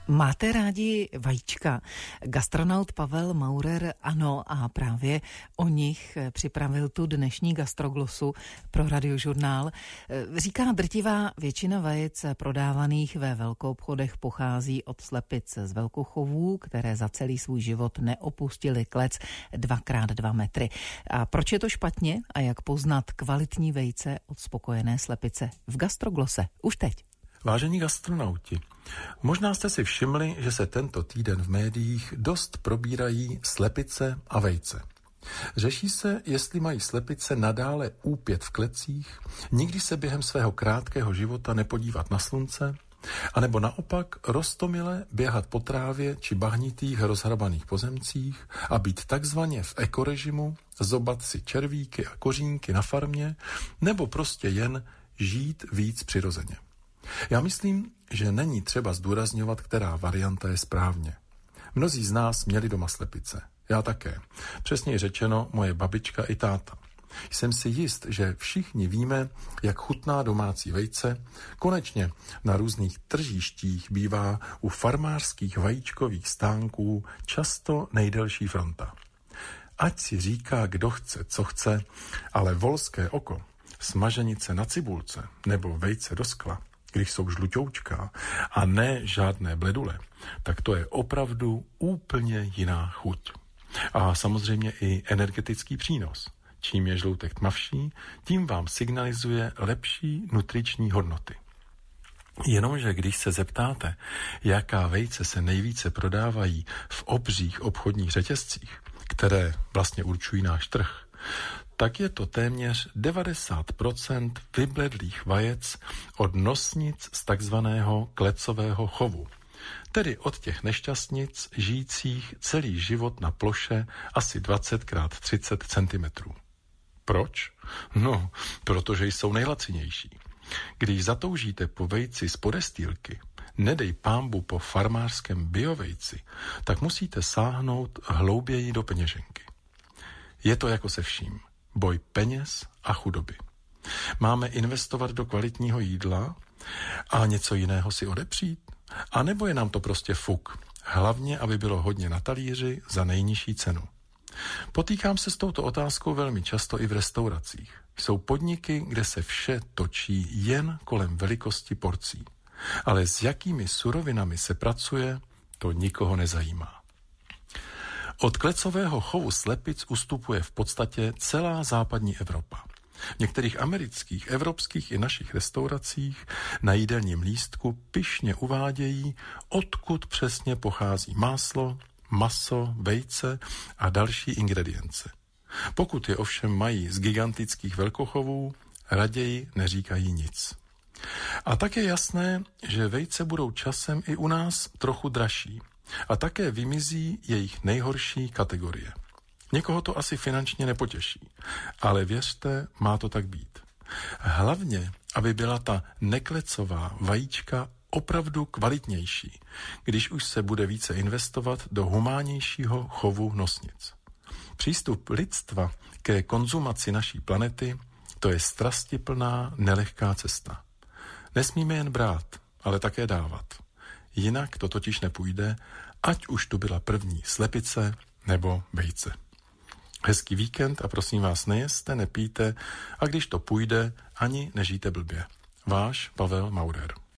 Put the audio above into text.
Máte rádi vajíčka? Gastronaut Pavel Maurer ano, a právě o nich připravil tu dnešní gastroglosu pro Radiožurnál. Říká, drtivá většina vajec prodávaných ve velkoobchodech pochází od slepic z velkochovů, které za celý svůj život neopustily klec 2x2 metry. A proč je to špatně a jak poznat kvalitní vejce od spokojené slepice? V gastroglose už teď. Vážení gastronauti, možná jste si všimli, že se tento týden v médiích dost probírají slepice a vejce. Řeší se, jestli mají slepice nadále úpět v klecích, nikdy se během svého krátkého života nepodívat na slunce, anebo naopak roztomile běhat po trávě či bahnitých rozhrabaných pozemcích a být takzvaně v ekorežimu, zobat si červíky a kořínky na farmě, nebo prostě jen žít víc přirozeně. Já myslím, že není třeba zdůrazňovat, která varianta je správně. Mnozí z nás měli doma slepice. Já také. Přesněji řečeno, moje babička i táta. Jsem si jist, že všichni víme, jak chutná domácí vejce. Konečně na různých tržištích bývá u farmářských vajíčkových stánků často nejdelší fronta. Ať si říká, kdo chce, co chce, ale volské oko, smaženice na cibulce nebo vejce do skla, když jsou žlutoučká a ne žádné bledule, tak to je opravdu úplně jiná chuť. A samozřejmě i energetický přínos. Čím je žloutek tmavší, tím vám signalizuje lepší nutriční hodnoty. Jenomže když se zeptáte, jaká vejce se nejvíce prodávají v obřích obchodních řetězcích, které vlastně určují náš trh, tak je to téměř 90% vybledlých vajec od nosnic z takzvaného klecového chovu, tedy od těch nešťastnic žijících celý život na ploše asi 20x30 cm. Proč? No, protože jsou nejlacinější. Když zatoužíte po vejci z podestýlky, nedej pánbu po farmářském biovejci, tak musíte sáhnout hlouběji do peněženky. Je to jako se vším. Boj peněz a chudoby. Máme investovat do kvalitního jídla a něco jiného si odepřít? A nebo je nám to prostě fuk? Hlavně, aby bylo hodně na talíři za nejnižší cenu. Potýkám se s touto otázkou velmi často i v restauracích. Jsou podniky, kde se vše točí jen kolem velikosti porcí. Ale s jakými surovinami se pracuje, to nikoho nezajímá. Od klecového chovu slepic ustupuje v podstatě celá západní Evropa. V některých amerických, evropských i našich restauracích na jídelním lístku pyšně uvádějí, odkud přesně pochází máslo, maso, vejce a další ingredience. Pokud je ovšem mají z gigantických velkochovů, raději neříkají nic. A tak je jasné, že vejce budou časem i u nás trochu dražší. A také vymizí jejich nejhorší kategorie. Někoho to asi finančně nepotěší, ale věřte, má to tak být. Hlavně, aby byla ta neklecová vajíčka opravdu kvalitnější, když už se bude více investovat do humánnějšího chovu nosnic. Přístup lidstva ke konzumaci naší planety, to je strastiplná, nelehká cesta. Nesmíme jen brát, ale také dávat. Jinak to totiž nepůjde, ať už tu byla první slepice nebo vejce. Hezký víkend a prosím vás, nejeste, nepijte a když to půjde, ani nežijte blbě. Váš Pavel Maurer.